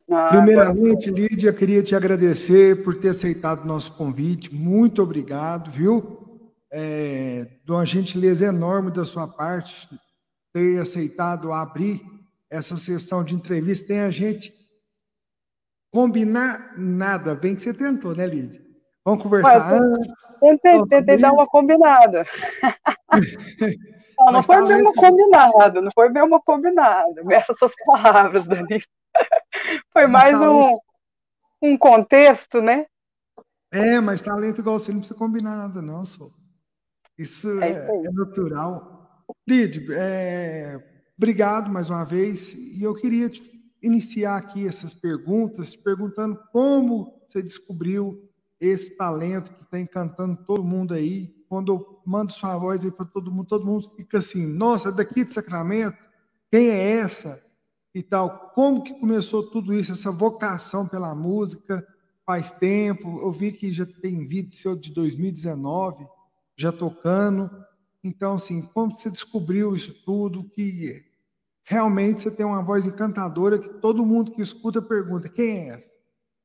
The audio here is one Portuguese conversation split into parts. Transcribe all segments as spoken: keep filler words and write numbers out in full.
Ah, agora Primeiramente, Lídia, queria te agradecer por ter aceitado o nosso convite. Muito obrigado, viu? É, de uma gentileza enorme da sua parte ter aceitado abrir essa sessão de entrevista. Tem a gente combinar nada. Bem que você tentou, né, Lídia? Vamos Ué, conversar eu antes, tentei, então, tudo tentei dar uma isso, combinada. Não, não mas foi bem uma talento. combinada, não foi bem uma combinada. Essas suas palavras, Dani. Foi Mas mais talento um, um contexto, né? é, mas talento igual você não precisa combinar nada, não, só. Isso É isso é, aí. é natural. Lid, é, obrigado mais uma vez. E eu queria te iniciar aqui essas perguntas, te perguntando como você descobriu esse talento que está encantando todo mundo aí. Quando eu mando sua voz aí para todo mundo, todo mundo fica assim: nossa, é daqui de Sacramento? Quem é essa? E tal. Como que começou tudo isso, essa vocação pela música? Faz tempo. Eu vi que já tem vídeo seu de dois mil e dezenove já tocando. Então, assim, como você descobriu isso tudo, que realmente você tem uma voz encantadora que todo mundo que escuta pergunta, quem é essa?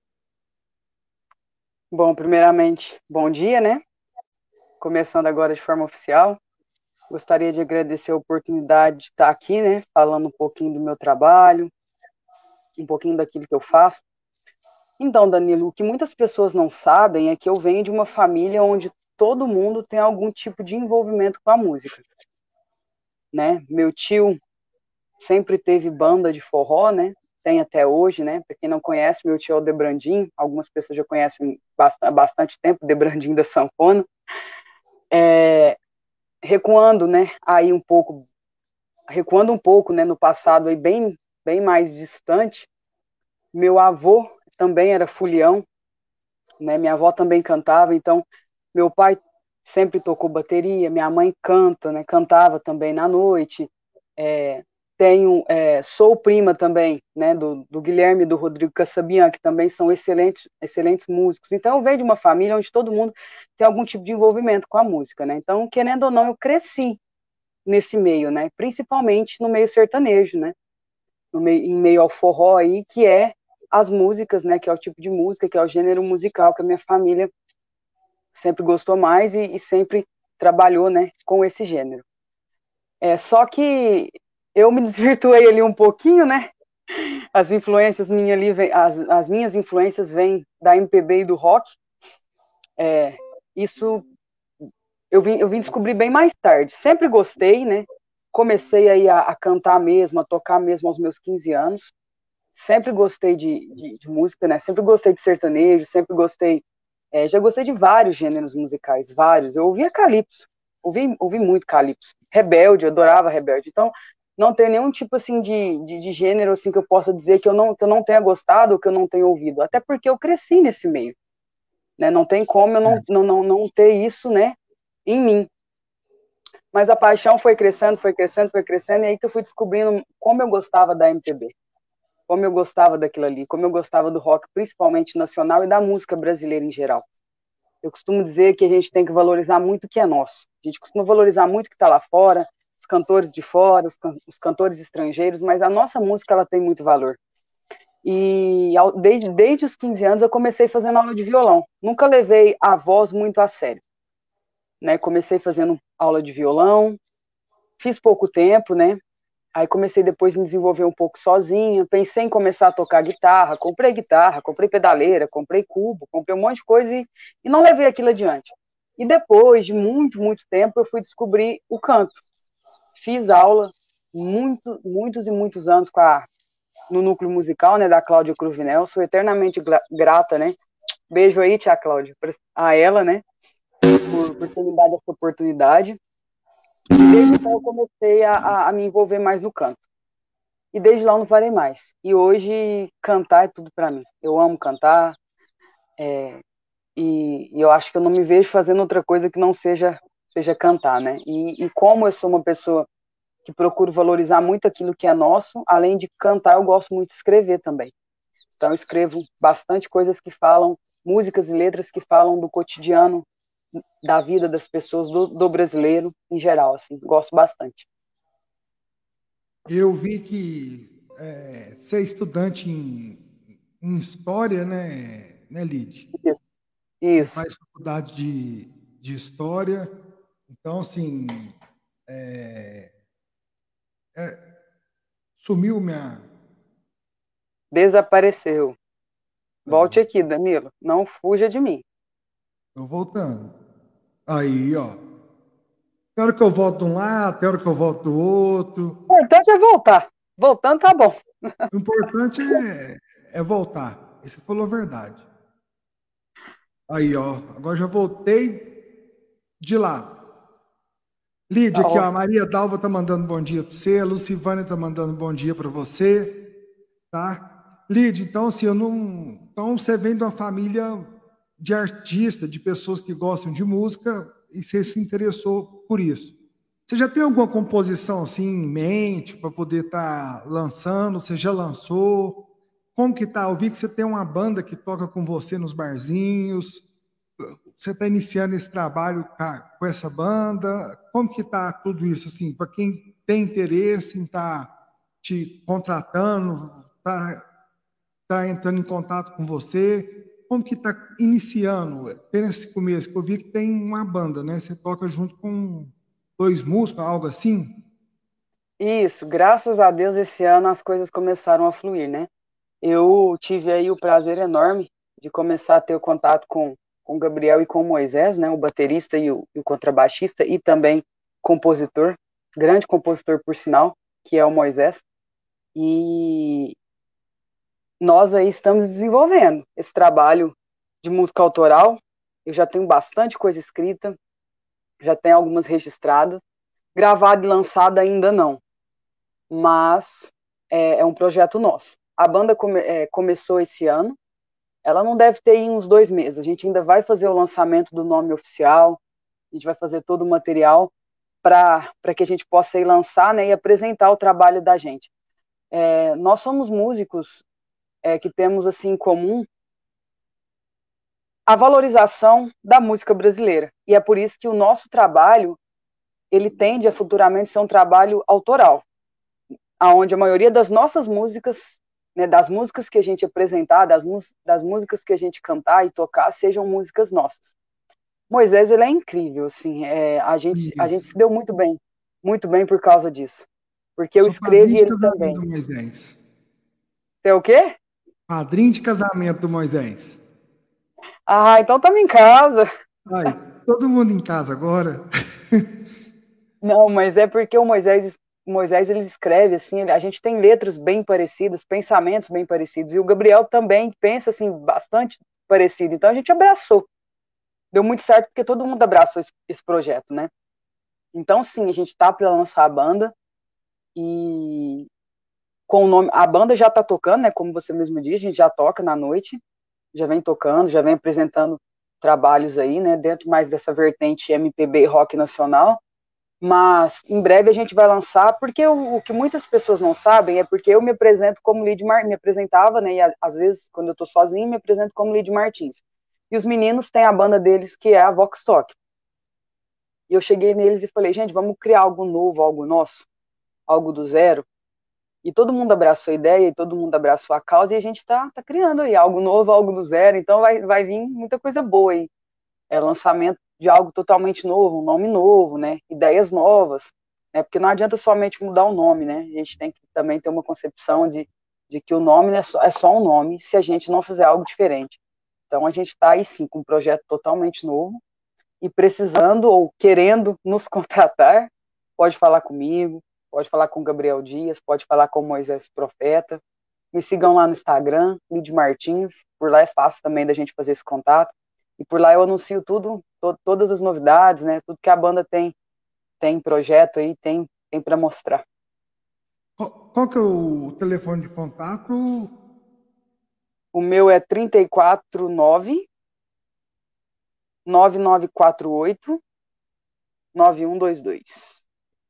Bom, primeiramente, bom dia, né? Começando agora de forma oficial. Gostaria de agradecer a oportunidade de estar aqui, né? Falando um pouquinho do meu trabalho, um pouquinho daquilo que eu faço. Então, Danilo, o que muitas pessoas não sabem é que eu venho de uma família onde todo mundo tem algum tipo de envolvimento com a música, né? Meu tio sempre teve banda de forró, né? Tem até hoje, né? Para quem não conhece, meu tio é o Debrandim, algumas pessoas já conhecem há bastante tempo, Debrandim da sanfona. É, recuando, né? Aí um pouco, recuando um pouco, né? No passado aí bem, bem mais distante, meu avô também era folião, né? Minha avó também cantava, então meu pai sempre tocou bateria, minha mãe canta, né? Cantava também na noite. É, tenho, é, sou prima também, né? Do, do Guilherme e do Rodrigo Cassabian, que também são excelentes, excelentes músicos. Então eu venho de uma família onde todo mundo tem algum tipo de envolvimento com a música, né? Então, querendo ou não, eu cresci nesse meio, né? Principalmente no meio sertanejo, né? No meio, em meio ao forró aí, que é as músicas, né? Que é o tipo de música, que é o gênero musical que a minha família sempre gostou mais e, e sempre trabalhou, né, com esse gênero. É, só que eu me desvirtuei ali um pouquinho, né? As influências minhas ali, vem, as, as minhas influências vêm da M P B e do rock. É, isso eu vim, eu vim descobrir bem mais tarde. Sempre gostei, né? Comecei aí a, a cantar mesmo, a tocar mesmo aos meus quinze anos. Sempre gostei de, de, de música, né? Sempre gostei de sertanejo, sempre gostei. É, já gostei de vários gêneros musicais, vários. Eu ouvia calypso, ouvi, ouvi muito calypso. Rebelde, eu adorava Rebelde. Então, não tem nenhum tipo assim de, de, de gênero assim que eu possa dizer que eu não que eu não tenha gostado ou que eu não tenha ouvido. Até porque eu cresci nesse meio, né? Não tem como eu não não, não, não ter isso, né, em mim. Mas a paixão foi crescendo, foi crescendo, foi crescendo, e aí que eu fui descobrindo como eu gostava da M P B, como eu gostava daquilo ali, como eu gostava do rock, principalmente nacional, e da música brasileira em geral. Eu costumo dizer que a gente tem que valorizar muito o que é nosso. A gente costuma valorizar muito o que está lá fora, os cantores de fora, os, can os, cantores estrangeiros, mas a nossa música ela tem muito valor. E ao, desde, desde os quinze anos eu comecei fazendo aula de violão. Nunca levei a voz muito a sério, né? Comecei fazendo aula de violão, fiz pouco tempo, né? Aí comecei depois a me desenvolver um pouco sozinha, pensei em começar a tocar guitarra, comprei guitarra, comprei pedaleira, comprei cubo, comprei um monte de coisa e, e não levei aquilo adiante. E depois de muito, muito tempo, eu fui descobrir o canto. Fiz aula muito, muitos e muitos anos com a, no núcleo musical, né, da Cláudia Cruvinel, sou eternamente grata, né? Beijo aí, tia Cláudia, a ela, né, por, por ter me dado essa oportunidade. E desde então eu comecei a, a me envolver mais no canto. E desde lá eu não parei mais. E hoje cantar é tudo para mim. Eu amo cantar, é, e, e eu acho que eu não me vejo fazendo outra coisa que não seja, seja cantar, né? E, e como eu sou uma pessoa que procuro valorizar muito aquilo que é nosso, além de cantar, eu gosto muito de escrever também. Então eu escrevo bastante coisas que falam, músicas e letras que falam do cotidiano, da vida das pessoas, do, do brasileiro em geral, assim, gosto bastante. Eu vi que é, você é estudante em em História, né, né, Lid? Isso. Ele Isso. faz faculdade de, de História. Então, assim, é, é, sumiu minha... Desapareceu. Aí, Volte ó. aqui, Danilo. Não fuja de mim. Tô voltando. Aí, ó. Tem hora que eu volto de um lado, tem hora que eu volto do outro. O importante é voltar. Voltando tá bom. O importante é, é voltar. E você falou a verdade. Aí, ó. Agora já voltei de lá. Lídia, Tá aqui, ó. A ótimo. Maria Dalva tá mandando bom dia para você. A Lucivânia tá mandando bom dia para você. Tá? Lídia, então, assim, eu não. Então, você vem de uma família de artistas, de pessoas que gostam de música, e você se interessou por isso. Você já tem alguma composição assim em mente para poder estar lançando? Você já lançou? Como que tá? Eu vi que você tem uma banda que toca com você nos barzinhos. Você está iniciando esse trabalho com essa banda? Como que tá tudo isso assim? Para quem tem interesse em estar tá te contratando, tá, tá entrando em contato com você? Como que tá iniciando? Tem esse começo que eu vi que tem uma banda, né? Você toca junto com dois músicos, algo assim? Isso, graças a Deus, esse ano as coisas começaram a fluir, né? Eu tive aí o prazer enorme de começar a ter o contato com, com o Gabriel e com o Moisés, né? O baterista e o, e o contrabaixista, e também compositor, grande compositor, por sinal, que é o Moisés. E nós aí estamos desenvolvendo esse trabalho de música autoral. Eu já tenho bastante coisa escrita, já tenho algumas registradas. Gravada e lançada ainda não, mas é, é um projeto nosso. A banda come, é, começou esse ano, ela não deve ter aí uns dois meses. A gente ainda vai fazer o lançamento do nome oficial, a gente vai fazer todo o material para que a gente possa ir lançar, né, e apresentar o trabalho da gente. É, nós somos músicos é, que temos assim em comum a valorização da música brasileira, e é por isso que o nosso trabalho ele tende a futuramente ser um trabalho autoral, aonde a maioria das nossas músicas, né, das músicas que a gente apresentar, das, das músicas que a gente cantar e tocar, sejam músicas nossas. Moisés, ele é incrível, assim, é, a, gente, a gente Isso. se deu muito bem, muito bem por causa disso, porque eu Sou escrevo padrinho e de ele casamento também. do Moisés. Você é o quê? Padrinho de casamento do Moisés. Ah, então estamos em casa. Ai, todo mundo em casa agora. Não, mas é porque o Moisés, Moisés ele escreve assim, ele, a gente tem letras bem parecidas, pensamentos bem parecidos, e o Gabriel também pensa assim bastante parecido. Então a gente abraçou. Deu muito certo porque todo mundo abraçou esse, esse projeto, né? Então sim, a gente está para lançar a banda e com o nome, a banda já está tocando, né? Como você mesmo disse, a gente já toca na noite, já vem tocando, já vem apresentando trabalhos aí, né? Dentro mais dessa vertente M P B rock nacional. Mas em breve a gente vai lançar, porque o, o que muitas pessoas não sabem é porque eu me apresento como Lid Mar... me apresentava, né, e a, às vezes quando eu tô sozinho me apresento como Lid Martins. E os meninos têm a banda deles que é a Vox Talk. E eu cheguei neles e falei, gente, vamos criar algo novo, algo nosso, algo do zero. E todo mundo abraçou a ideia, e todo mundo abraçou a causa, e a gente está tá criando aí algo novo, algo do zero. Então vai, vai vir muita coisa boa aí. É lançamento de algo totalmente novo, um nome novo, né? Ideias novas, né? Porque não adianta somente mudar o nome, né? A gente tem que também ter uma concepção de, de que o nome é só, é só um nome se a gente não fizer algo diferente. Então a gente está aí sim com um projeto totalmente novo e precisando ou querendo nos contratar, pode falar comigo, pode falar com o Gabriel Dias, pode falar com o Moisés Profeta. Me sigam lá no Instagram, Lid Martins, por lá é fácil também da gente fazer esse contato. E por lá eu anuncio tudo, to, todas as novidades, né? Tudo que a banda tem, tem projeto aí, tem, tem para mostrar. Qual, qual que é o telefone de contato? O meu é trinta e quatro nove nove nove quatro oito nove um dois dois.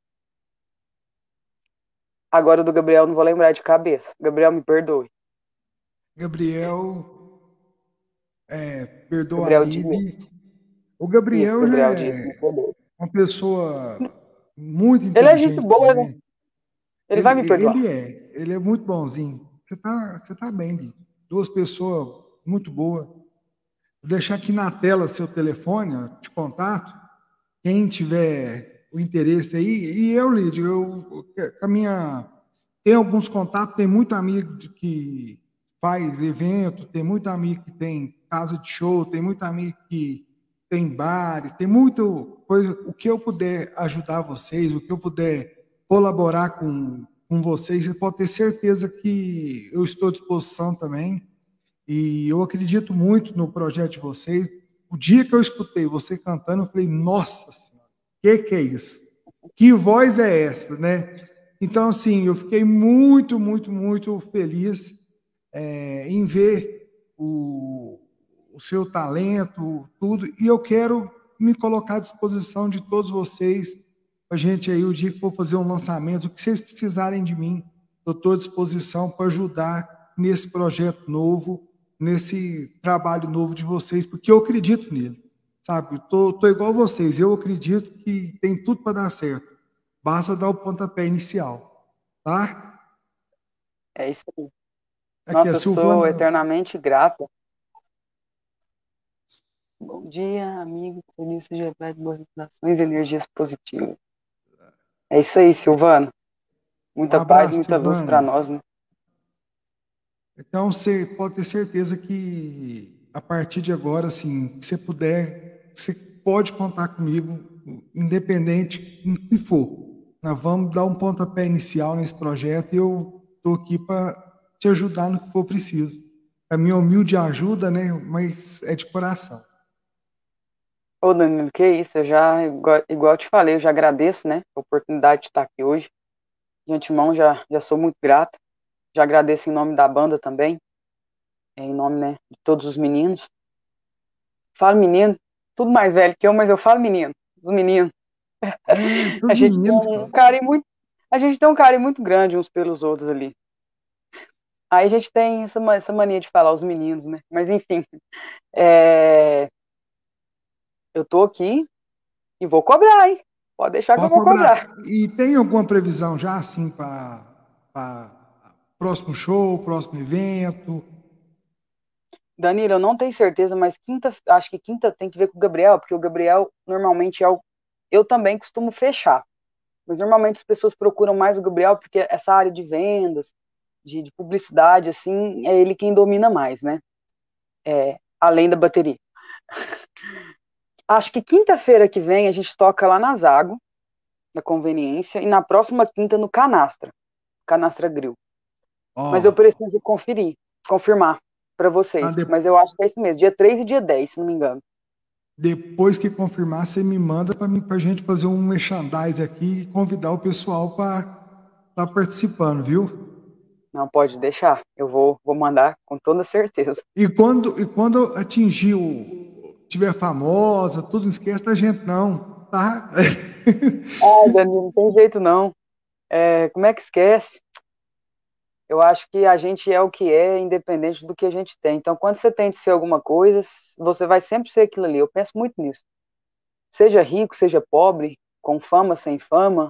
Agora o do Gabriel não vou lembrar de cabeça. Gabriel, me perdoe. Gabriel, é, perdoa a Gabriel Dias. Lide. O Isso, Gabriel já Gabriel Dias, me é perdoe. uma pessoa muito Ele é gente inteligente boa, né? também. Ele Ele, vai me perdoar. ele é, ele é muito bonzinho. Você tá, você tá bem, Lide. duas pessoas muito boas. Vou deixar aqui na tela seu telefone, ó, de contato, quem tiver o interesse aí. E eu, Lídio, eu, a minha, tem alguns contatos, tem muito amigo de- que faz evento, tem muito amigo que tem casa de show, tem muito amigo que tem bares, tem muito coisa. O que eu puder ajudar vocês, o que eu puder colaborar com, com vocês, você pode ter certeza que eu estou à disposição também. E eu acredito muito no projeto de vocês. O dia que eu escutei você cantando, eu falei, nossa Senhora, o que que é isso? Que voz é essa, né? Então, assim, eu fiquei muito, muito, muito feliz é, em ver o, o seu talento, tudo, e eu quero me colocar à disposição de todos vocês, a gente aí, o dia que for fazer um lançamento, o que vocês precisarem de mim, eu estou à disposição para ajudar nesse projeto novo, nesse trabalho novo de vocês, porque eu acredito nele, sabe? Tô, tô igual vocês, eu acredito que tem tudo para dar certo. Basta dar o pontapé inicial, tá? É isso aí. Aqui a Nossa, eu sou Silvana. eternamente grata. Bom dia, amigo. Feliz seja de boas vibrações e energias positivas. É isso aí, Silvano. Um Muita paz, abraço, muita luz para Silvana. nós, né? Então, você pode ter certeza que a partir de agora, assim, se você puder, você pode contar comigo, independente do que for. Nós vamos dar um pontapé inicial nesse projeto e eu estou aqui para te ajudar no que for preciso. A minha humilde ajuda, né? Mas é de coração. Ô, Danilo, que isso, eu já, igual, igual eu te falei, eu já agradeço, né, a oportunidade de estar aqui hoje. De antemão, já, já sou muito grata. Já agradeço em nome da banda também, em nome, né, de todos os meninos. Falo menino, tudo mais velho que eu, mas eu falo menino, os meninos. É, A todos gente tem meninos, um cara. carinho muito, a gente tem um carinho muito grande uns pelos outros ali. Aí a gente tem essa, ma- essa mania de falar os meninos, né? Mas enfim, é, eu tô aqui e vou cobrar, hein? Pode deixar que eu Pode vou cobrar. cobrar. E tem alguma previsão já, assim, para próximo show, próximo evento? Danilo, eu não tenho certeza, mas quinta, acho que quinta tem que ver com o Gabriel, porque o Gabriel normalmente é o. Eu também costumo fechar, mas normalmente as pessoas procuram mais o Gabriel porque essa área de vendas, de, de publicidade, assim, é ele quem domina mais, né? É, além da bateria. Acho que quinta-feira que vem a gente toca lá na Zago, na Conveniência, e na próxima quinta no Canastra, Canastra Grill. Mas eu Ó, preciso conferir, confirmar para tá vocês. de- Mas eu acho que é isso mesmo, dia três e dia dez, se não me engano. depois que confirmar, você me manda para a gente fazer um merchandise aqui e convidar o pessoal para estar participando, viu? Não pode deixar. Eu vou, vou mandar com toda certeza. E quando, e quando atingir o, tiver famosa, tudo, não esquece da gente, não, tá? Ai, Danilo, não tem jeito não. É, como é que esquece? Eu acho que a gente é o que é, independente do que a gente tem. Então, quando você tem de ser alguma coisa, você vai sempre ser aquilo ali. Eu penso muito nisso. Seja rico, seja pobre, com fama, sem fama,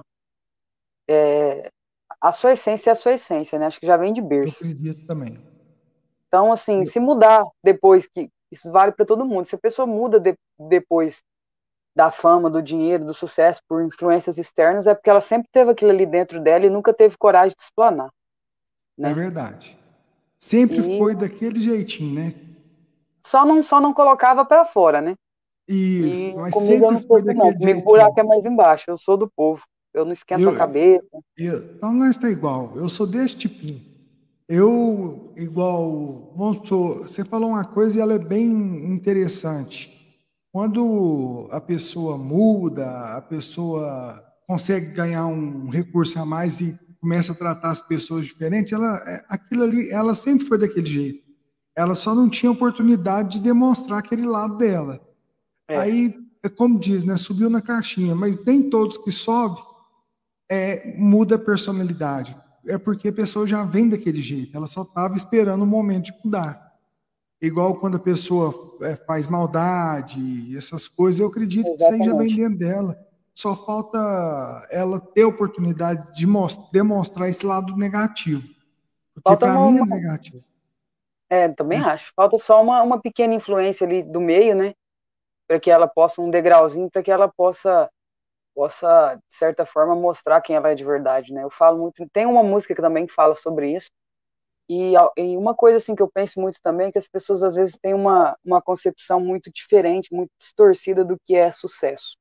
é, a sua essência é a sua essência, né? Acho que já vem de Eu berço. acredito também. Então, assim, se mudar depois que isso vale para todo mundo. Se a pessoa muda de, depois da fama, do dinheiro, do sucesso por influências externas, é porque ela sempre teve aquilo ali dentro dela e nunca teve coragem de explanar, É né? verdade. Sempre E foi daquele jeitinho, né? só não, só não colocava para fora, né? Isso, E mas comigo eu sempre não sou foi assim, não. daquele Comigo o buraco jeitinho. é mais embaixo. Eu sou do povo. Eu não esquento a Eu, cabeça. eu, então nós está igual. Eu sou desse tipinho. Eu, igual, vamos supor, você falou uma coisa e ela é bem interessante. Quando a pessoa muda, a pessoa consegue ganhar um recurso a mais e começa a tratar as pessoas diferente, ela, é, aquilo ali, ela sempre foi daquele jeito. Ela só não tinha oportunidade de demonstrar aquele lado dela. É, Aí, é como diz, né? Subiu na caixinha, mas nem todos que sobem é, muda a personalidade. É porque a pessoa já vem daquele jeito, ela só estava esperando o momento de mudar. Igual quando a pessoa é, faz maldade, essas coisas, eu acredito que isso aí já vem exatamente. dentro dela. Só falta ela ter a oportunidade de demonstrar esse lado negativo. Porque Falta para uma, mim é uma- negativo. É, também acho. Falta só uma, uma pequena influência ali do meio, né? Para que ela possa, um degrauzinho, para que ela possa, possa, de certa forma, mostrar quem ela é de verdade, né? Eu falo muito. Tem uma música que também fala sobre isso. E, e uma coisa assim que eu penso muito também é que as pessoas às vezes têm uma, uma concepção muito diferente, muito distorcida do que é sucesso.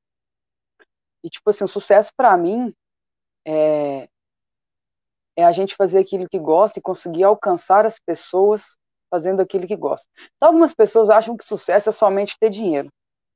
E tipo assim, o sucesso para mim é, é a gente fazer aquilo que gosta e conseguir alcançar as pessoas fazendo aquilo que gosta. Então, algumas pessoas acham que sucesso é somente ter dinheiro.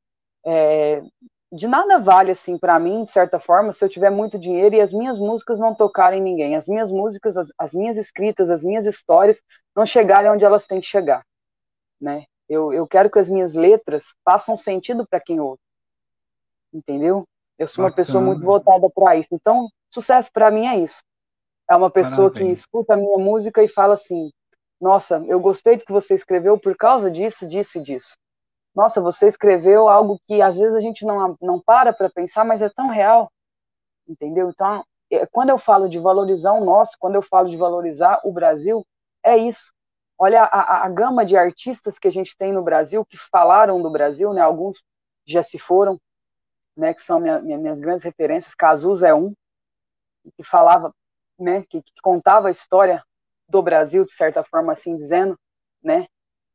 É, de nada vale assim para mim, de certa forma, se eu tiver muito dinheiro e as minhas músicas não tocarem ninguém, as minhas músicas, as, as minhas escritas, as minhas histórias não chegarem onde elas têm que chegar, né? Eu, eu quero que as minhas letras façam sentido para quem ouve, entendeu? Eu sou uma pessoa muito Bacana. voltada para isso. Então, sucesso para mim é isso. É uma pessoa que Parabéns. escuta a minha música e fala assim: nossa, eu gostei do que você escreveu por causa disso, disso e disso. Nossa, você escreveu algo que às vezes a gente não, não para para pensar, mas é tão real, entendeu? Então, é, quando eu falo de valorizar o nosso, quando eu falo de valorizar o Brasil, é isso. Olha a, a, a gama de artistas que a gente tem no Brasil, que falaram do Brasil, né? Alguns já se foram, né? Que são minha, minha, minhas grandes referências. Cazuza é um, que falava, né? Que, que contava a história do Brasil, de certa forma, assim dizendo, né?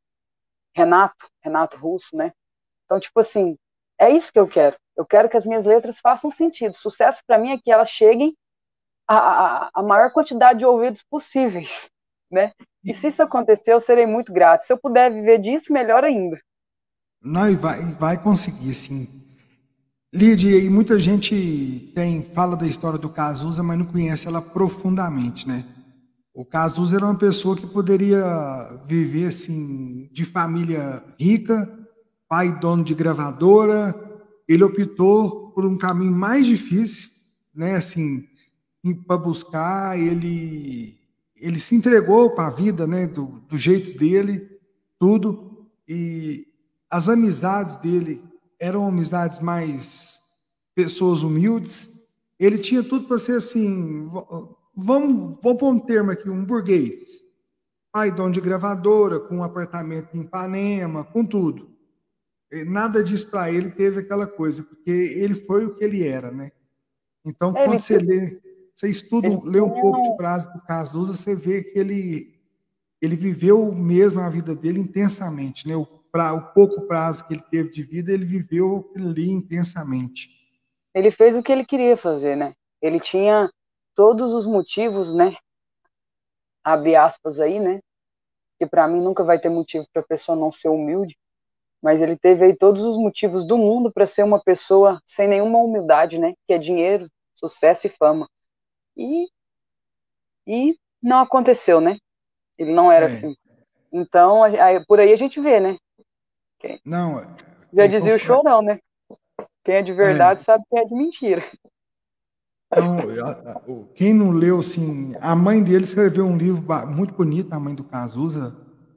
Renato, Renato Russo, né? Então, tipo assim, é isso que eu quero. Eu quero que as minhas letras façam sentido. Sucesso para mim é que elas cheguem a, a, a maior quantidade de ouvidos possíveis, né? E se isso acontecer, eu serei muito grato. Se eu puder viver disso, melhor ainda. Não, e vai, vai conseguir, sim. Lídia, e muita gente tem, fala da história do Cazuza, mas não conhece ela profundamente, né? O Cazuza era uma pessoa que poderia viver assim, de família rica, pai dono de gravadora. Ele optou por um caminho mais difícil, né? Assim, para buscar, ele ele se entregou para a vida, né? Do, do jeito dele, tudo. E as amizades dele eram amizades mais pessoas humildes. Ele tinha tudo para ser assim, vamos, vou pôr um termo aqui, um burguês. Pai, dono de gravadora, com um apartamento em Ipanema, com tudo. Nada disso para ele teve aquela coisa, porque ele foi o que ele era, né? Então, quando Ele, você lê, você estuda, ele lê um tinha pouco de um, frase do Cazuza, você vê que ele, ele viveu mesmo a vida dele intensamente, né? O, pra, o pouco prazo que ele teve de vida, ele viveu aquilo ali intensamente. ele fez o que ele queria fazer, né? Ele tinha todos os motivos, né? Abre aspas aí, né? Que para mim nunca vai ter motivo para a pessoa não ser humilde, mas ele teve aí todos os motivos do mundo para ser uma pessoa sem nenhuma humildade, né? Que é dinheiro, sucesso e fama. E, e não aconteceu, né? Ele não era É, assim. Então, aí, por aí a gente vê, né? Quem, não, já é, dizia o Chorão, né? Quem é de é, verdade sabe quem é de mentira. então, a- a- o- quem não leu, assim, a mãe dele escreveu um livro ba- muito bonito, a mãe do Cazuza.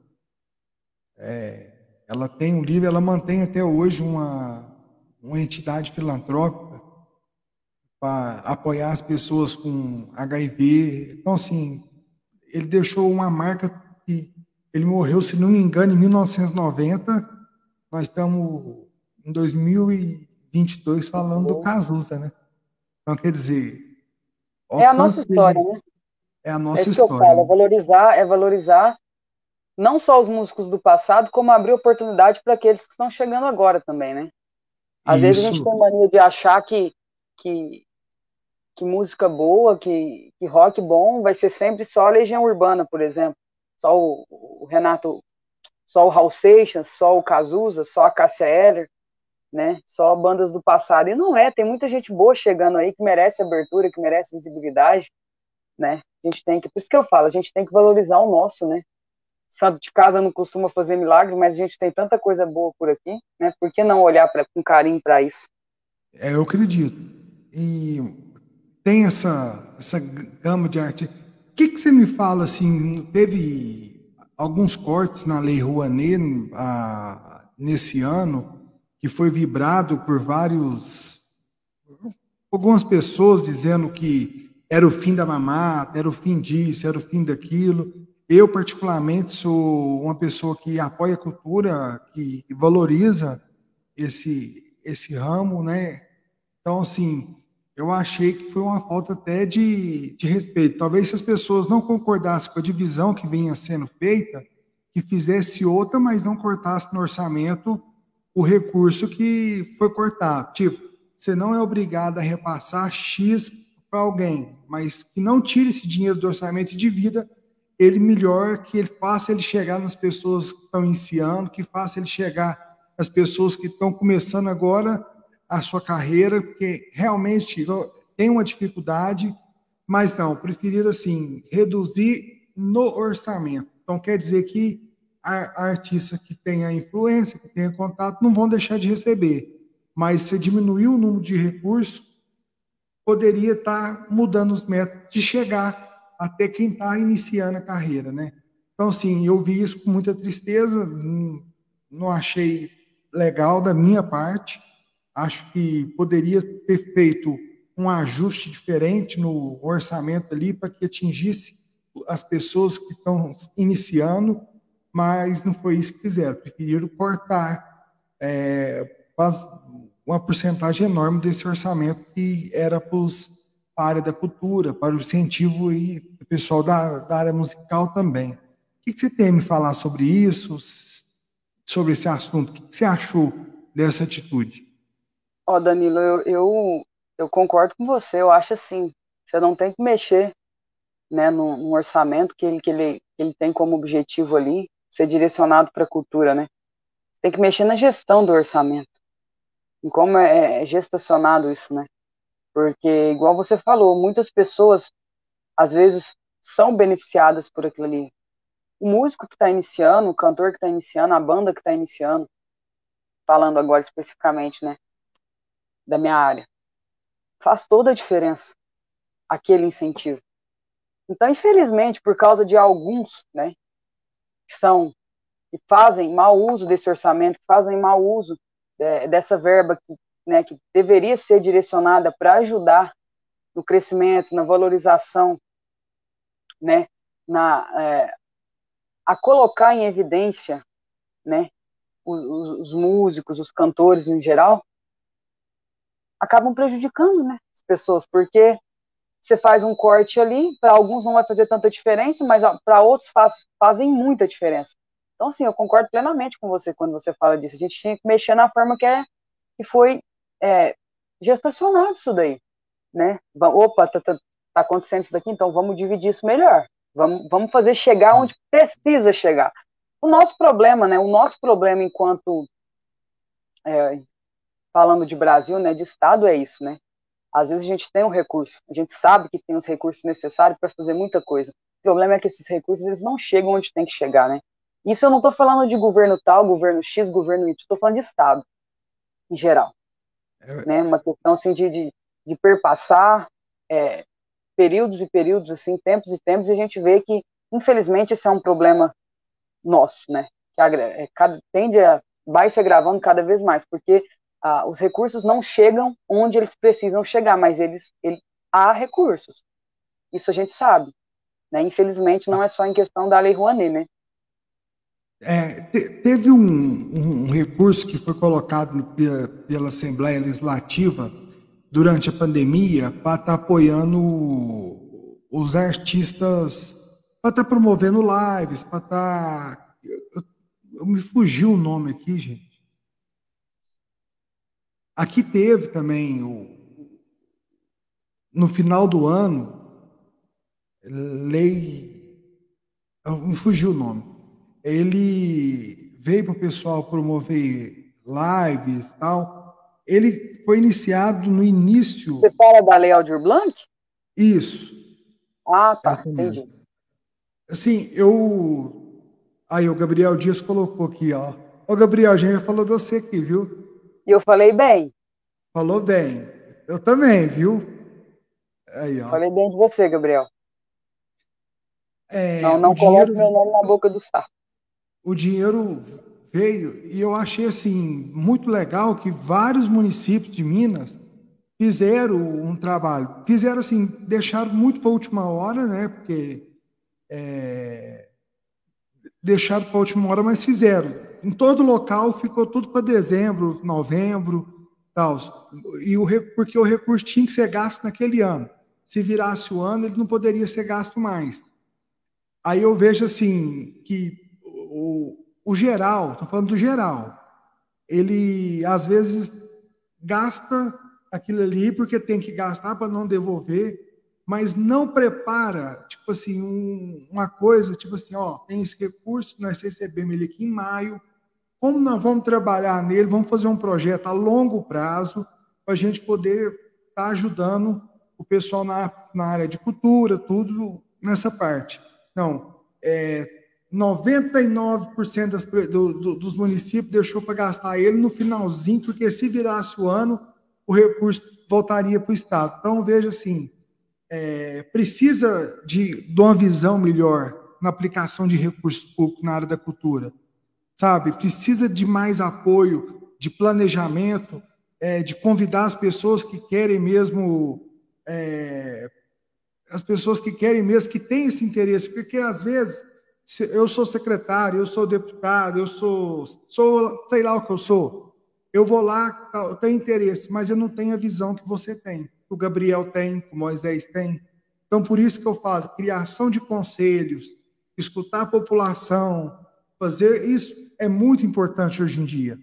Ela tem um livro, ela mantém até hoje uma, uma entidade filantrópica para apoiar as pessoas com H I V. Então, assim, ele deixou uma marca que ele morreu, se não me engano, em mil novecentos e noventa. Nós estamos em dois mil e vinte e dois falando do Cazuza, né? Então, quer dizer, o É a nossa tanto que história, ele né? é a É nossa isso que eu história, falo, é né? valorizar, é valorizar não só os músicos do passado, como abrir oportunidade para aqueles que estão chegando agora também, né? Às vezes a gente Isso, tem mania de achar que, que, que música boa, que, que rock bom vai ser sempre só a Legião Urbana, por exemplo. Só o, o Renato, só o Raul Seixas, só o Cazuza, só a Cássia Eller, né? Só bandas do passado. E não é, tem muita gente boa chegando aí que merece abertura, que merece visibilidade, né? A gente tem que, por isso que eu falo, a gente tem que valorizar o nosso, né? Santo de casa não costuma fazer milagre, mas a gente tem tanta coisa boa por aqui, né? Por que não olhar pra, com carinho para isso? é, eu acredito. E tem essa, essa gama de arte. O que, que você me fala assim? Teve alguns cortes na Lei Rouanet ah, nesse ano que foi vibrado por vários, algumas pessoas dizendo que era o fim da mamata, era o fim disso, era o fim daquilo. Eu, particularmente, sou uma pessoa que apoia a cultura, que valoriza esse, esse ramo, né? Então, assim, eu achei que foi uma falta até de, de respeito. Talvez se as pessoas não concordassem com a divisão que vinha sendo feita, que fizesse outra, mas não cortasse no orçamento o recurso que foi cortado. Tipo, você não é obrigado a repassar X para alguém, mas que não tire esse dinheiro do orçamento e divida ele melhor, que ele faça ele chegar nas pessoas que estão iniciando, que faça ele chegar às pessoas que estão começando agora a sua carreira, porque realmente tem uma dificuldade, mas não, preferiram assim, reduzir no orçamento. Então quer dizer que a, a artista que tem a influência, que tem contato, não vão deixar de receber. Mas se diminuir o número de recursos, poderia estar mudando os métodos de chegar até quem está iniciando a carreira, né? Então, assim, eu vi isso com muita tristeza, não, não achei legal da minha parte, acho que poderia ter feito um ajuste diferente no orçamento ali para que atingisse as pessoas que estão iniciando, mas não foi isso que fizeram, preferiram cortar é, uma porcentagem enorme desse orçamento que era para a área da cultura, para o incentivo e o pessoal da, da área musical também. O que, que você tem a me falar sobre isso, sobre esse assunto? O que, que você achou dessa atitude? Ó, Danilo, eu, eu, eu concordo com você. Eu acho assim, você não tem que mexer, né, no, no orçamento que ele, que, ele, que ele tem como objetivo ali, ser direcionado para a cultura, né? Tem que mexer na gestão do orçamento, em como é, é gestacionado isso, né? Porque, igual você falou, muitas pessoas, às vezes, são beneficiadas por aquilo ali. O músico que está iniciando, o cantor que está iniciando, a banda que está iniciando, falando agora especificamente, né, da minha área, faz toda a diferença aquele incentivo. Então, infelizmente, por causa de alguns, né, que são, que fazem mau uso desse orçamento, que fazem mau uso é, dessa verba que, né, que deveria ser direcionada para ajudar no crescimento, na valorização, né, na, é, a colocar em evidência, né, os, os músicos, os cantores em geral, acabam prejudicando, né, as pessoas, porque você faz um corte ali, para alguns não vai fazer tanta diferença, mas para outros faz, fazem muita diferença. Então, assim, eu concordo plenamente com você quando você fala disso. A gente tinha que mexer na forma que, é, que foi é, gestacionado isso daí, né? Opa, tá, tá, tá acontecendo isso daqui, então vamos dividir isso melhor. Vamos, vamos fazer chegar onde precisa chegar. O nosso problema, né? O nosso problema enquanto, é, falando de Brasil, né, de Estado, é isso, né? Às vezes a gente tem um recurso, a gente sabe que tem os recursos necessários para fazer muita coisa. O problema é que esses recursos eles não chegam onde tem que chegar, né? Isso eu não estou falando de governo tal, governo X, governo Y, estou falando de Estado, em geral. É... Né? Uma questão assim, de, de, de perpassar é, períodos e períodos, assim, tempos e tempos, e a gente vê que, infelizmente, esse é um problema nosso, né? Que a, é, cada, tende a, vai se agravando cada vez mais, porque ah, os recursos não chegam onde eles precisam chegar, mas eles, ele, há recursos. Isso a gente sabe. Né? Infelizmente, não é só em questão da Lei Rouanet, né? É, te, teve um, um, um recurso que foi colocado pela, pela Assembleia Legislativa durante a pandemia para estar tá apoiando os artistas, para estar tá promovendo lives, para estar... Tá, eu, eu me fugiu o nome aqui, gente. Aqui teve também, o, no final do ano, lei... Me fugiu o nome. Ele veio para o pessoal promover lives e tal. Ele foi iniciado no início... Você fala da Lei Aldir Blanc? Isso. Ah, tá, entendi. Assim, eu... Aí o Gabriel Dias colocou aqui, ó. Ô, Gabriel, a gente já falou de você aqui, viu? E eu falei bem. Falou bem. Eu também, viu? Aí, ó. Falei bem de você, Gabriel. É, não não dinheiro, coloque meu nome na boca do sapo. O dinheiro veio e eu achei assim muito legal que vários municípios de Minas fizeram um trabalho. Fizeram assim, deixaram muito para a última hora, né? Porque é, deixaram para a última hora, mas fizeram. Em todo local ficou tudo para dezembro, novembro, tal. E o, porque o recurso tinha que ser gasto naquele ano. Se virasse o ano, ele não poderia ser gasto mais. Aí eu vejo assim que o, o geral, estou falando do geral, ele às vezes gasta aquilo ali porque tem que gastar para não devolver, mas não prepara, tipo assim, um, uma coisa, tipo assim, ó, tem esse recurso, nós recebemos ele aqui em maio, como nós vamos trabalhar nele, vamos fazer um projeto a longo prazo para a gente poder estar tá ajudando o pessoal na, na área de cultura, tudo nessa parte. Não, é, noventa e nove por cento das, do, do, dos municípios deixou para gastar ele no finalzinho, porque se virasse o ano, o recurso voltaria para o Estado. Então, veja assim, é, precisa de, de uma visão melhor na aplicação de recursos públicos na área da cultura, sabe? Precisa de mais apoio, de planejamento, é, de convidar as pessoas que querem mesmo, é, as pessoas que querem mesmo, que têm esse interesse, porque às vezes eu sou secretário, eu sou deputado, eu sou, sou sei lá o que eu sou, eu vou lá, eu tenho interesse, mas eu não tenho a visão que você tem, que o Gabriel tem, que o Moisés tem. Então, por isso que eu falo, criação de conselhos, escutar a população, fazer isso é muito importante hoje em dia,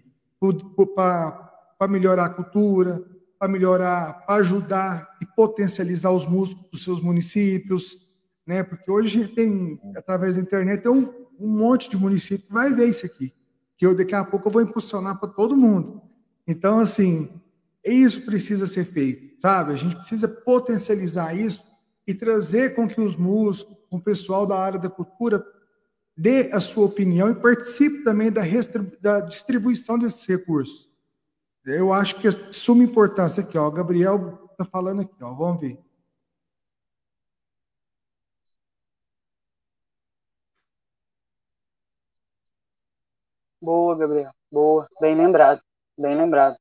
para melhorar a cultura, para melhorar, para ajudar e potencializar os músicos dos seus municípios, né? Porque hoje a gente tem, através da internet, tem um, um monte de município que vai ver isso aqui, que eu daqui a pouco eu vou impulsionar para todo mundo. Então, assim, isso precisa ser feito, sabe? A gente precisa potencializar isso e trazer com que os músicos, com o pessoal da área da cultura, dê a sua opinião e participe também da, da distribuição desses recursos. Eu acho que é de suma importância aqui, ó. O Gabriel está falando aqui, ó. Vamos ver. Boa, Gabriel. Boa. Bem lembrado. Bem lembrado.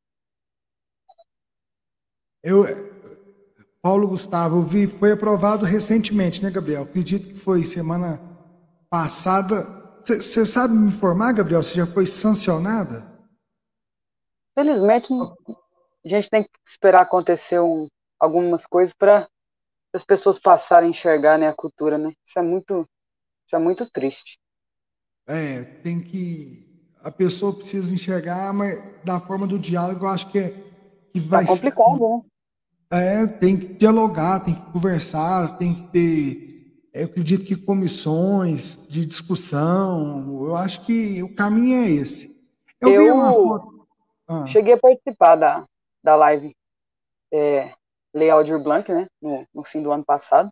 Eu, Paulo Gustavo, eu vi, foi aprovado recentemente, né, Gabriel? Acredito que foi semana passada. Você sabe me informar, Gabriel, se já foi sancionada? Felizmente, a gente tem que esperar acontecer um, algumas coisas para as pessoas passarem a enxergar, né, a cultura, né? Isso é muito, isso é muito triste. É, tem que. A pessoa precisa enxergar, mas da forma do diálogo, eu acho que, é, que Tá vai. complicado, né? É, tem que dialogar, tem que conversar, tem que ter, eu acredito que comissões de discussão, eu acho que o caminho é esse. Eu vi uma Eu foto. Ah, cheguei a participar da, da live é, Lei Aldir Blanc, né, no, no fim do ano passado.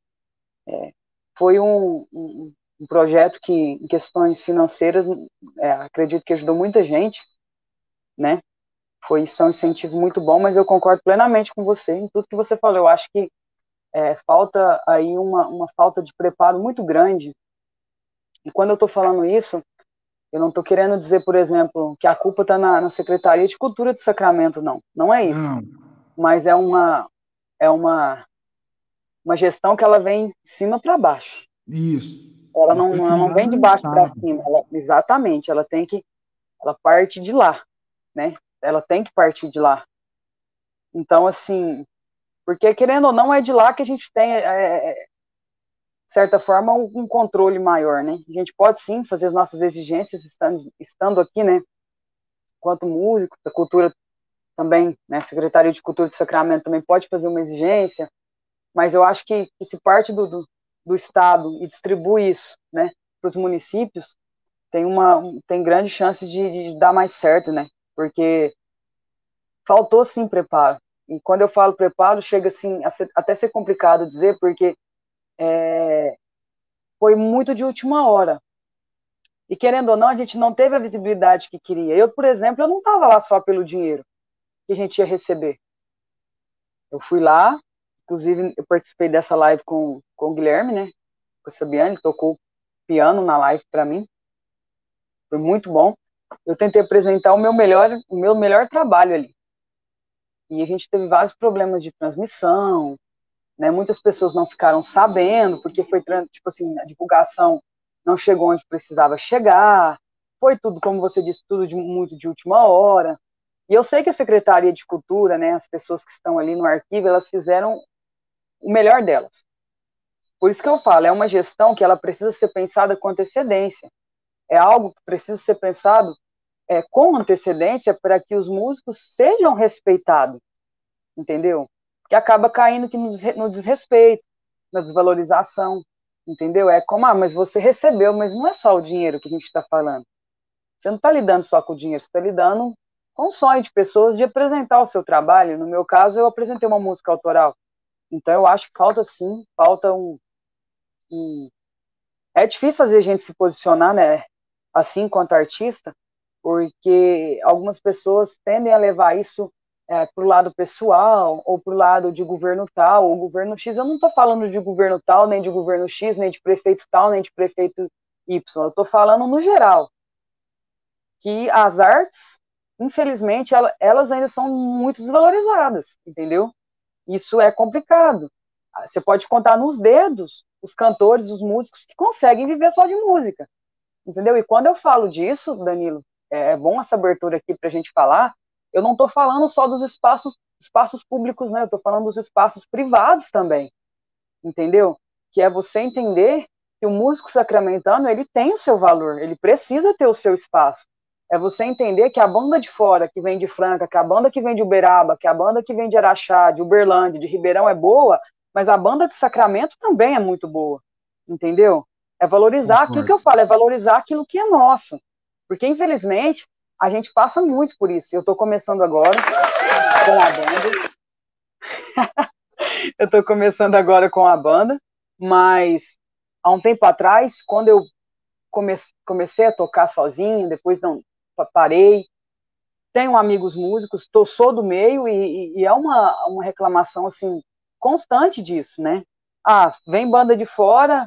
É, foi um, um, um projeto que, em questões financeiras, é, acredito que ajudou muita gente, né? Foi isso, é um incentivo muito bom, mas eu concordo plenamente com você em tudo que você falou. Eu acho que é, falta aí uma, uma falta de preparo muito grande. E quando eu estou falando isso, eu não estou querendo dizer, por exemplo, que a culpa está na, na Secretaria de Cultura de Sacramento, não. Não é isso. não, Mas é uma, é uma, uma gestão que ela vem de cima para baixo. isso. Ela Ela não, foi ela não vem criada de no baixo para Estado. cima. Ela, exatamente. Ela tem que, ela parte de lá, né? Ela tem que partir de lá. Então, assim, porque querendo ou não, é de lá que a gente tem, é, de certa forma, um, um controle maior, né? A gente pode sim fazer as nossas exigências estando, estando aqui, né? Enquanto músico, da cultura também, né? Secretaria de Cultura de Sacramento também pode fazer uma exigência, mas eu acho que, que se parte do, do, do Estado e distribui isso, né? Para os municípios, tem uma, tem grandes chances de, de dar mais certo, né? Porque faltou sim preparo. E quando eu falo preparo, chega assim a ser, até ser complicado dizer, porque é, foi muito de última hora. E querendo ou não, a gente não teve a visibilidade que queria. Eu, por exemplo, eu não estava lá só pelo dinheiro que a gente ia receber. Eu fui lá, inclusive eu participei dessa live com, com o Guilherme, né? Com o Sabiane, ele tocou piano na live para mim. Foi muito bom. Eu tentei apresentar o meu melhor, o meu melhor trabalho ali. E a gente teve vários problemas de transmissão, né? Muitas pessoas não ficaram sabendo, porque foi, tipo assim, a divulgação não chegou onde precisava chegar, foi tudo, como você disse, tudo de, muito de última hora. E eu sei que a Secretaria de Cultura, né, as pessoas que estão ali no arquivo, elas fizeram o melhor delas. Por isso que eu falo, é uma gestão que ela precisa ser pensada com antecedência. É algo que precisa ser pensado é, com antecedência para que os músicos sejam respeitados, entendeu? Que acaba caindo que no, no desrespeito, na desvalorização, entendeu? É como, ah, mas você recebeu, mas não é só o dinheiro que a gente está falando. Você não está lidando só com o dinheiro, você está lidando com o sonho de pessoas de apresentar o seu trabalho. No meu caso, eu apresentei uma música autoral. Então, eu acho que falta, sim, falta um... um... É difícil fazer a gente se posicionar, né, assim, quanto artista, porque algumas pessoas tendem a levar isso é, para o lado pessoal, ou para o lado de governo tal, ou governo X. Eu não estou falando de governo tal, nem de governo X, nem de prefeito tal, nem de prefeito Y. Eu estou falando no geral. Que as artes, infelizmente, elas ainda são muito desvalorizadas, entendeu? Isso é complicado. Você pode contar nos dedos os cantores, os músicos que conseguem viver só de música, entendeu? E quando eu falo disso, Danilo, é bom essa abertura aqui para a gente falar, eu não estou falando só dos espaços, espaços públicos, né? Eu estou falando dos espaços privados também, entendeu? Que é você entender que o músico sacramentano, ele tem o seu valor, ele precisa ter o seu espaço. É você entender que a banda de fora, que vem de Franca, que a banda que vem de Uberaba, que a banda que vem de Araxá, de Uberlândia, de Ribeirão é boa, mas a banda de Sacramento também é muito boa, entendeu? É valorizar Concordo. Aquilo que eu falo, é valorizar aquilo que é nosso. Porque, infelizmente, a gente passa muito por isso. Eu estou começando agora com a banda. eu estou começando agora com a banda, mas há um tempo atrás, quando eu come comecei a tocar sozinho, depois não parei, tenho amigos músicos, tô, sou do meio e, e é uma, uma reclamação assim constante disso, né? Ah, vem banda de fora,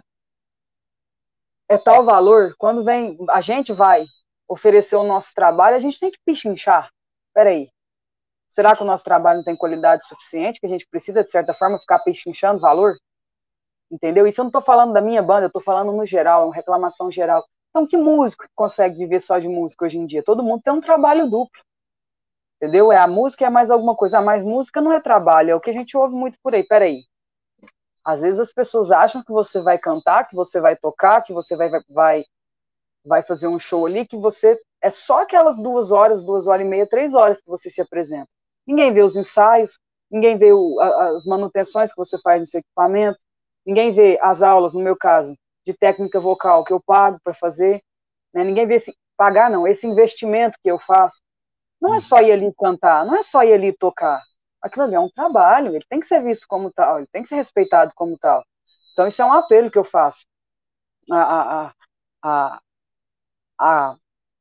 é tal valor, quando vem, a gente vai oferecer o nosso trabalho, a gente tem que pichinchar. Peraí, será que o nosso trabalho não tem qualidade suficiente, que a gente precisa, de certa forma, ficar pichinchando valor? Entendeu? Isso eu não estou falando da minha banda, eu estou falando no geral, é uma reclamação geral. Então, que músico consegue viver só de música hoje em dia? Todo mundo tem um trabalho duplo, entendeu? É a música e é mais alguma coisa. Ah, mais música não é trabalho, é o que a gente ouve muito por aí. Peraí. Às vezes as pessoas acham que você vai cantar, que você vai tocar, que você vai, vai, vai fazer um show ali, que você... É só aquelas duas horas, duas horas e meia, três horas que você se apresenta. Ninguém vê os ensaios, ninguém vê o, as manutenções que você faz no seu equipamento, ninguém vê as aulas, no meu caso, de técnica vocal que eu pago para fazer, né? Ninguém vê esse, pagar não, esse investimento que eu faço. Não é só ir ali cantar, não é só ir ali tocar. Aquilo ali é um trabalho, ele tem que ser visto como tal, ele tem que ser respeitado como tal. Então isso é um apelo que eu faço a, a, a, a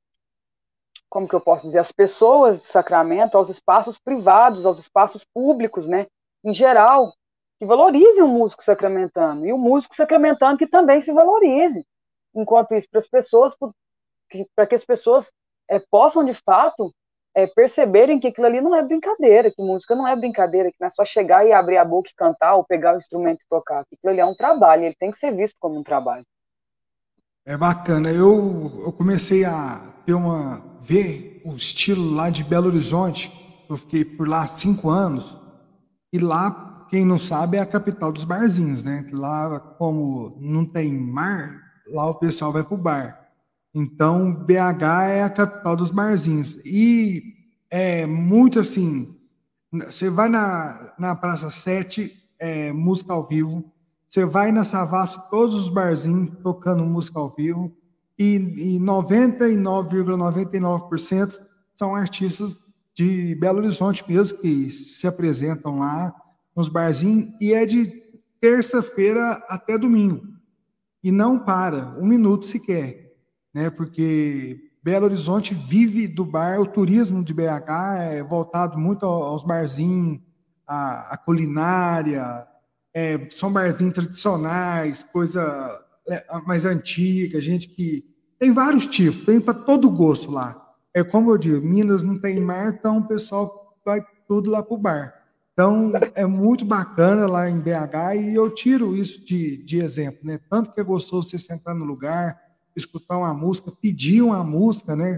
como que eu posso dizer, as pessoas de Sacramento, aos espaços privados, aos espaços públicos, né, em geral, que valorizem o músico sacramentano, e o músico sacramentano que também se valorize. Enquanto isso, para as pessoas, para que as pessoas é, possam, de fato, é, perceberem que aquilo ali não é brincadeira, que música não é brincadeira, que não é só chegar e abrir a boca e cantar, ou pegar o instrumento e tocar, que aquilo ali é um trabalho, ele tem que ser visto como um trabalho. É bacana. Eu, eu comecei a ter uma ver o estilo lá de Belo Horizonte. Eu fiquei por lá cinco anos. E lá, quem não sabe, é a capital dos barzinhos, né? Lá, como não tem mar, lá o pessoal vai pro bar. Então, B H é a capital dos barzinhos. E é muito assim. Você vai na, na Praça sete, é, música ao vivo. Você vai na Savassi, todos os barzinhos tocando música ao vivo, e, e noventa e nove vírgula noventa e nove por cento são artistas de Belo Horizonte mesmo, que se apresentam lá nos barzinhos, e é de terça-feira até domingo. E não para, um minuto sequer, né? Porque Belo Horizonte vive do bar, o turismo de B H é voltado muito aos barzinhos, a, a culinária, é, são barzinhos tradicionais, coisa mais antiga, gente que... Tem vários tipos, tem para todo gosto lá. É como eu digo, Minas não tem mar, então o pessoal vai tudo lá para o bar. Então, é muito bacana lá em B H e eu tiro isso de, de exemplo, né? Tanto que é gostoso você sentar no lugar, escutar uma música, pedir uma música, né?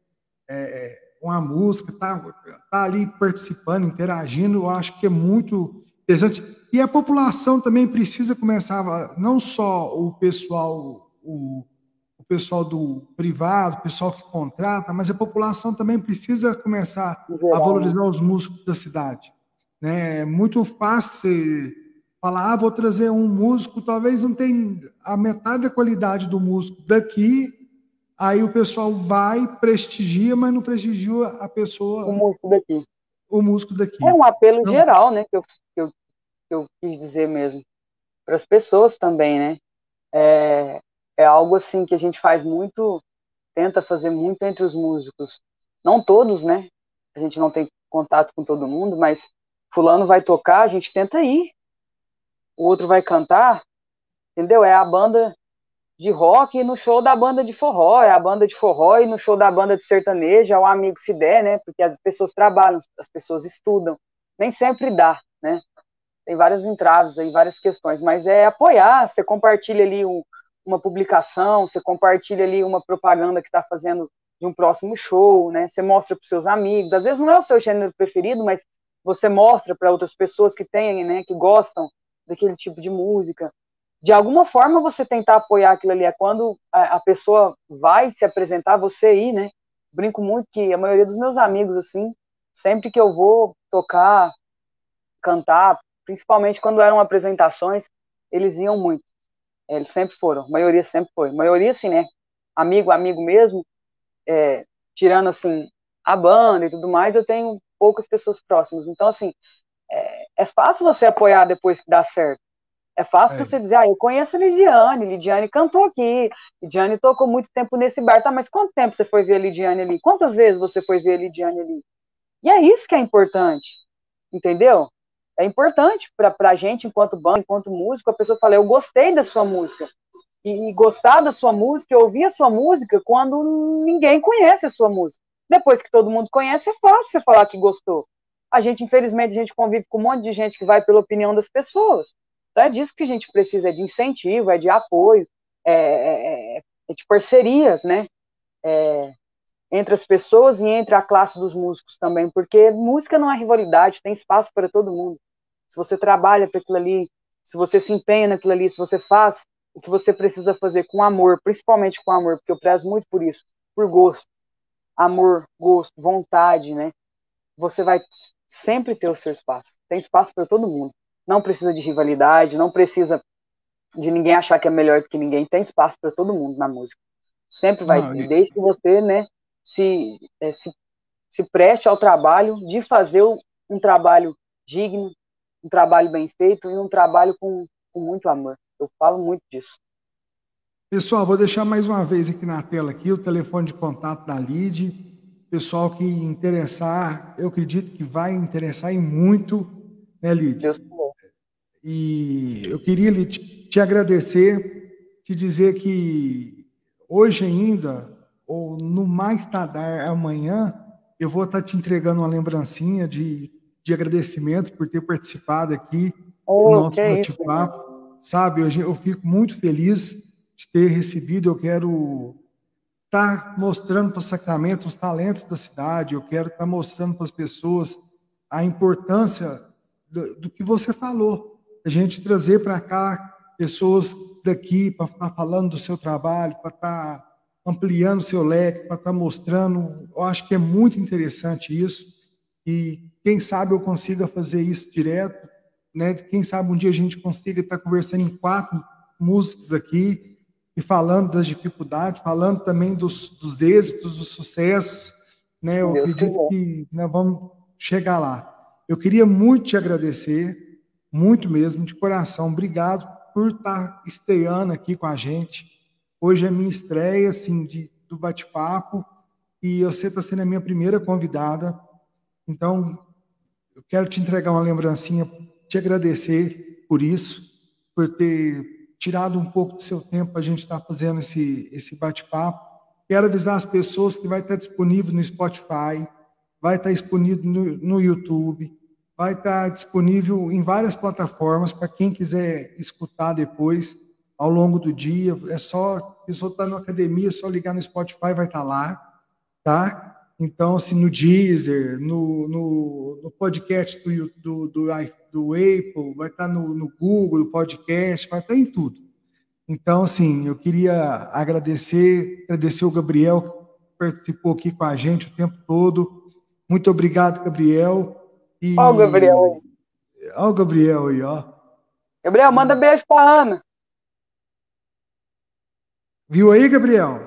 É, uma música, tá, tá ali participando, interagindo, eu acho que é muito interessante. E a população também precisa começar, não só o pessoal, o, o pessoal do privado, o pessoal que contrata, mas a população também precisa começar em a geral, né? valorizar os músicos da cidade. Né? É muito fácil você falar, ah, vou trazer um músico, talvez não tenha a metade da qualidade do músico daqui, aí o pessoal vai, prestigia, mas não prestigia a O pessoa, músico daqui. o músico É daqui. um apelo Então, geral, né, que eu, que eu, que eu quis dizer mesmo, para as pessoas também, né? É, é algo assim que a gente faz muito, tenta fazer muito entre os músicos. Não todos, né? A gente não tem contato com todo mundo, mas fulano vai tocar, a gente tenta ir. O outro vai cantar, entendeu? É a banda de rock no show da banda de forró, é a banda de forró e no show da banda de sertanejo, é o amigo se der, né? Porque as pessoas trabalham, as pessoas estudam. Nem sempre dá, né? Tem vários entraves aí, várias questões, mas é apoiar, você compartilha ali um, uma publicação, você compartilha ali uma propaganda que está fazendo de um próximo show, né? Você mostra para os seus amigos, às vezes não é o seu gênero preferido, mas você mostra para outras pessoas que têm, né, que gostam daquele tipo de música. De alguma forma você tentar apoiar aquilo ali, é quando a, a pessoa vai se apresentar, você ir, né? Brinco muito que a maioria dos meus amigos, assim, sempre que eu vou tocar, cantar, principalmente quando eram apresentações, eles iam muito. Eles sempre foram, a maioria sempre foi. A maioria, assim, né? Amigo, amigo mesmo, é, tirando, assim, a banda e tudo mais, eu tenho poucas pessoas próximas. Então, assim, é, é fácil você apoiar depois que dá certo. É fácil é, você dizer, ah, eu conheço a Lidiane, Lidiane cantou aqui, Lidiane tocou muito tempo nesse bar, tá, mas quanto tempo você foi ver a Lidiane ali? Quantas vezes você foi ver a Lidiane ali? E é isso que é importante, entendeu? É importante para a gente, enquanto banda, enquanto músico, a pessoa fala, eu gostei da sua música. E, e gostar da sua música, ouvir a sua música quando ninguém conhece a sua música. Depois que todo mundo conhece, é fácil você falar que gostou. A gente, infelizmente, a gente convive com um monte de gente que vai pela opinião das pessoas. Então é disso que a gente precisa, é de incentivo, é de apoio, é, é, é de parcerias, né? É, entre as pessoas e entre a classe dos músicos também, porque música não é rivalidade, tem espaço para todo mundo. Se você trabalha para aquilo ali, se você se empenha naquilo ali, se você faz o que você precisa fazer com amor, principalmente com amor, porque eu prezo muito por isso, por gosto, amor, gosto, vontade, né? Você vai sempre ter o seu espaço. Tem espaço para todo mundo. Não precisa de rivalidade, não precisa de ninguém achar que é melhor do que ninguém. Tem espaço para todo mundo na música. Sempre vai não, ter, desde que você, né, se, é, se, se preste ao trabalho de fazer um trabalho digno, um trabalho bem feito e um trabalho com, com muito amor. Eu falo muito disso. pessoal, vou deixar mais uma vez aqui na tela aqui o telefone de contato da Lide. Pessoal que interessar, eu acredito que vai interessar em muito, né, Lide? Deus quiser. E eu queria te, te agradecer, te dizer que hoje ainda, ou no mais tardar amanhã, eu vou estar te entregando uma lembrancinha de, de agradecimento por ter participado aqui do Oh, que nosso é isso, irmão. bate-papo. Sabe, eu, eu fico muito feliz de ter recebido, eu quero estar mostrando para o Sacramento os talentos da cidade, eu quero estar mostrando para as pessoas a importância do, do que você falou, a gente trazer para cá pessoas daqui para estar falando do seu trabalho, para estar ampliando o seu leque, para estar mostrando. Eu acho que é muito interessante isso e quem sabe eu consiga fazer isso direto, né? Quem sabe um dia a gente consiga estar conversando em quatro músicos aqui e falando das dificuldades, falando também dos, dos êxitos, dos sucessos, né? Se Eu Deus acredito quiser. que nós vamos chegar lá. Eu queria muito te agradecer, muito mesmo, de coração. Obrigado por estar estreando aqui com a gente. Hoje é minha estreia, assim, de, do bate-papo, e você está sendo a minha primeira convidada. Então, eu quero te entregar uma lembrancinha, te agradecer por isso, por ter tirado um pouco do seu tempo para a gente estar fazendo esse, esse bate-papo. Quero avisar as pessoas que vai estar disponível no Spotify, vai estar disponível no, no YouTube, vai estar disponível em várias plataformas para quem quiser escutar depois. ao longo do dia. É só, a pessoa está na academia, é só ligar no Spotify, vai estar lá, tá? Então, assim, no Deezer, no, no, no podcast do, do, do, do Apple, vai estar no, no Google Podcast, vai estar em tudo. Então, assim, eu queria agradecer, agradecer o Gabriel, que participou aqui com a gente o tempo todo. Muito obrigado, Gabriel. E... Ó o Gabriel aí. Ó o Gabriel aí, ó. Gabriel, manda beijo pra Ana. Viu aí, Gabriel?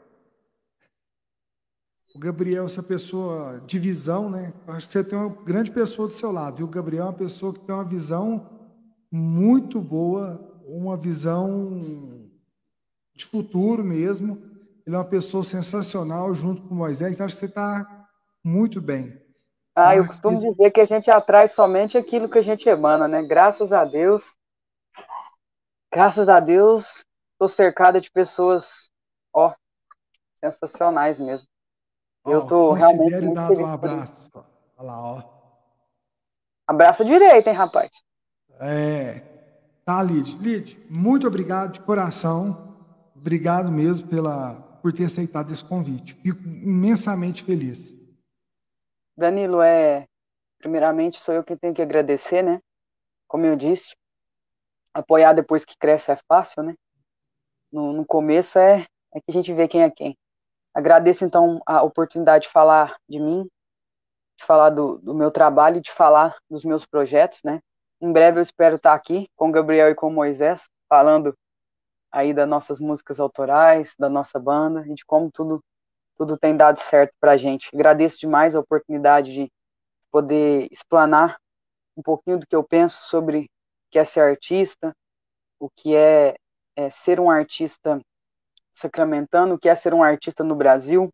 O Gabriel, essa pessoa de visão, né? Acho que você tem uma grande pessoa do seu lado. E o Gabriel é uma pessoa que tem uma visão muito boa, uma visão de futuro mesmo. Ele é uma pessoa sensacional junto com o Moisés. Acho que você está muito bem. Ah, Tá? eu costumo dizer que a gente atrai somente aquilo que a gente emana, né? Graças a Deus. Graças a Deus, estou cercada de pessoas, ó, sensacionais mesmo. Eu Ó, estou realmente considere muito dado um feliz por isso. abraço. Olha lá, ó. Abraça direito, hein, rapaz? É. Tá, Lid. Lid, muito obrigado de coração. Obrigado mesmo pela, por ter aceitado esse convite. Fico imensamente feliz. Danilo, é, primeiramente sou eu quem tenho que agradecer, né? Como eu disse, apoiar depois que cresce é fácil, né? No, no começo é, é que a gente vê quem é quem. Agradeço, então, a oportunidade de falar de mim, de falar do, do meu trabalho, de falar dos meus projetos, né? Em breve eu espero estar aqui com o Gabriel e com o Moisés, falando aí das nossas músicas autorais, da nossa banda e de como tudo, tudo tem dado certo pra gente. Agradeço demais a oportunidade de poder explanar um pouquinho do que eu penso sobre o que é ser artista, o que é, é ser um artista sacramentano, o que é ser um artista no Brasil,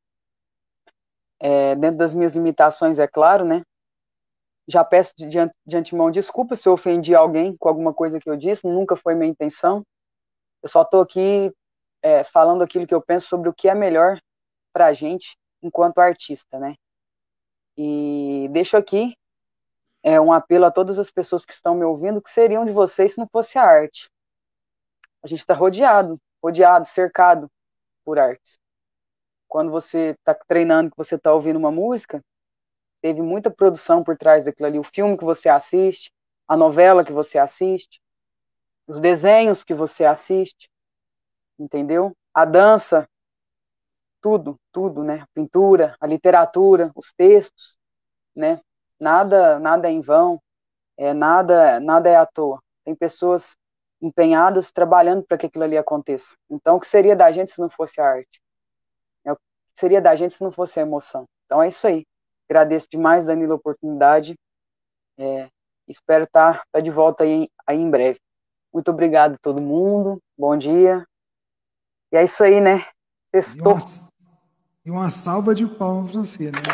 é, dentro das minhas limitações, é claro, né? Já peço de, de antemão desculpa se eu ofendi alguém com alguma coisa que eu disse, nunca foi minha intenção. Eu só estou aqui é, falando aquilo que eu penso sobre o que é melhor para a gente enquanto artista, né? E deixo aqui é, um apelo a todas as pessoas que estão me ouvindo, que seriam de vocês se não fosse a arte. A gente está rodeado, rodeado, cercado por artes. Quando você está treinando, que você está ouvindo uma música, teve muita produção por trás daquilo ali, o filme que você assiste, a novela que você assiste, os desenhos que você assiste, entendeu? A dança, tudo, tudo, né? A pintura, a literatura, os textos, né? Nada, nada é em vão, é nada, nada é à toa. Tem pessoas empenhadas trabalhando para que aquilo ali aconteça. Então, o que seria da gente se não fosse a arte? É, o que seria da gente se não fosse a emoção? Então é isso aí. Agradeço demais, Danilo, a oportunidade. É, espero estar tá, tá de volta aí, aí em breve. Muito obrigado a todo mundo. Bom dia. E é isso aí, né? E uma, Sextou. e uma salva de palmas para você, né?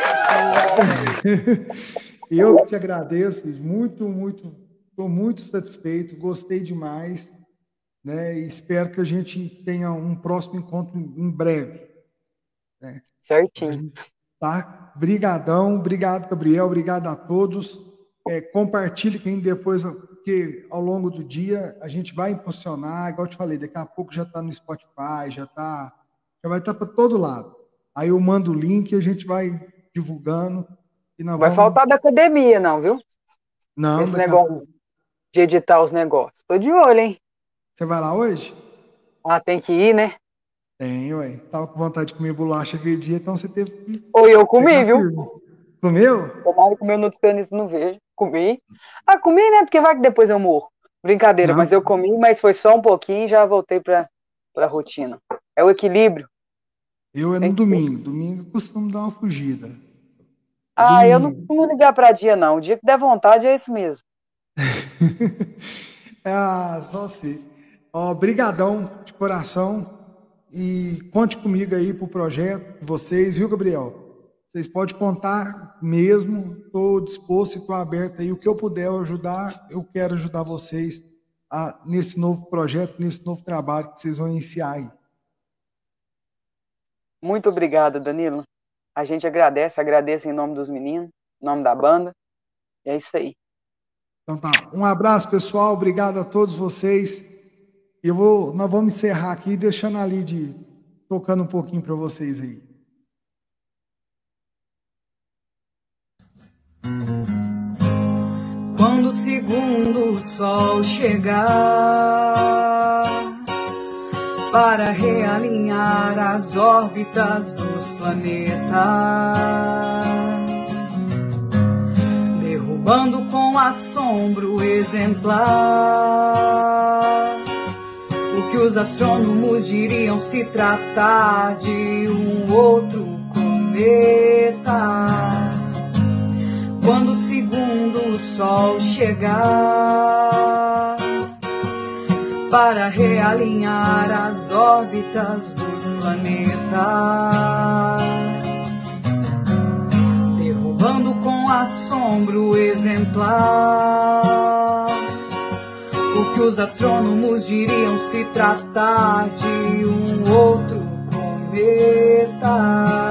Eu que te agradeço, muito, muito, estou muito satisfeito, gostei demais, né? E espero que a gente tenha um próximo encontro em breve. Né? Certinho. Tá? Brigadão, obrigado, Gabriel, obrigado a todos. É, compartilhe quem depois, porque ao longo do dia a gente vai impulsionar, igual eu te falei, daqui a pouco já está no Spotify, já tá, já vai estar para todo lado. Aí eu mando o link e a gente vai divulgando. E nós Vai vamos... faltar da academia, não, viu? Não, Esse daqui a negócio pouco. de editar os negócios. Tô de olho, hein? Você vai lá hoje? Ah, tem que ir, né? Tem, ué. Tava com vontade de comer bolacha aquele dia, então você teve que Ou eu comi, pegar viu? firme. Comeu? Tomara que o meu nutricionista não veja. Comi. Ah, comi, né? Porque vai que depois eu morro. Brincadeira, Não, mas eu comi, mas foi só um pouquinho e já voltei pra, pra rotina. É o equilíbrio. eu é Tem no que ter. domingo. Domingo eu costumo dar uma fugida. É Ah, eu não domingo. costumo ligar pra dia, não. O dia que der vontade é esse mesmo. Ah, só sei. Ó, brigadão de coração e conte comigo aí pro projeto, vocês, viu, Gabriel? Vocês podem contar mesmo, estou disposto e estou aberto aí, o que eu puder ajudar, eu quero ajudar vocês a, nesse novo projeto, nesse novo trabalho que vocês vão iniciar aí. Muito obrigada, Danilo. A gente agradece, agradece em nome dos meninos, em nome da banda. E é isso aí. Então tá, um abraço, pessoal, obrigado a todos vocês Eu vou, nós vamos encerrar aqui, deixando a Lid tocando um pouquinho para vocês aí. Quando o segundo sol chegar para realinhar as órbitas dos planetas, derrubando com assombro exemplar o que os astrônomos diriam se tratar de um outro cometa. Quando o segundo sol chegar para realinhar as órbitas dos planetas, derrubando com assombro exemplar o que os astrônomos diriam se tratar de um outro cometa.